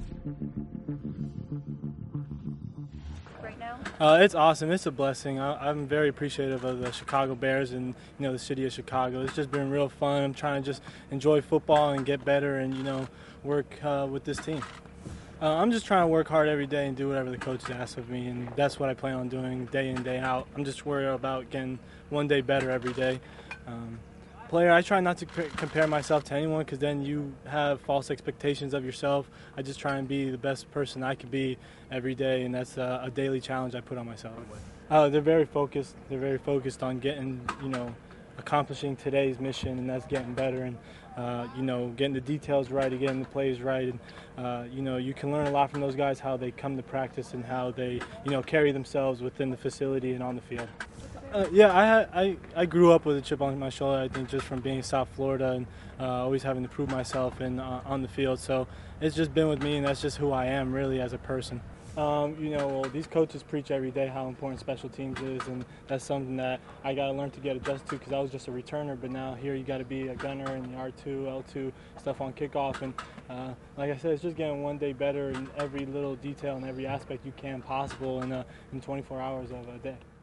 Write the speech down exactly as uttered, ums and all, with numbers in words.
right now? Uh, it's awesome. It's a blessing. I, I'm very appreciative of the Chicago Bears and you know the city of Chicago. It's just been real fun. I'm trying to just enjoy football and get better and you know work uh, with this team. Uh, I'm just trying to work hard every day and do whatever the coaches ask of me, and that's what I plan on doing day in, day out. I'm just worried about getting one day better every day. Um, player, I try not to c- compare myself to anyone because then you have false expectations of yourself. I just try and be the best person I could be every day, and that's a, a daily challenge I put on myself. Uh, they're very focused. They're very focused on getting, you know, accomplishing today's mission, and that's getting better and uh, you know getting the details right, getting the plays right, and uh, you know you can learn a lot from those guys, how they come to practice and how they you know carry themselves within the facility and on the field. Uh, yeah, I, had, I I grew up with a chip on my shoulder. I think just from being in South Florida and uh, always having to prove myself in uh, on the field. So it's just been with me, and that's just who I am really as a person. Um, you know, well, these coaches preach every day how important special teams is, and that's something that I got to learn to get adjusted to because I was just a returner. But now here you got to be a gunner and the R two, L two stuff on kickoff, and uh, like I said, it's just getting one day better in every little detail and every aspect you can possible in uh, in twenty-four hours of a day.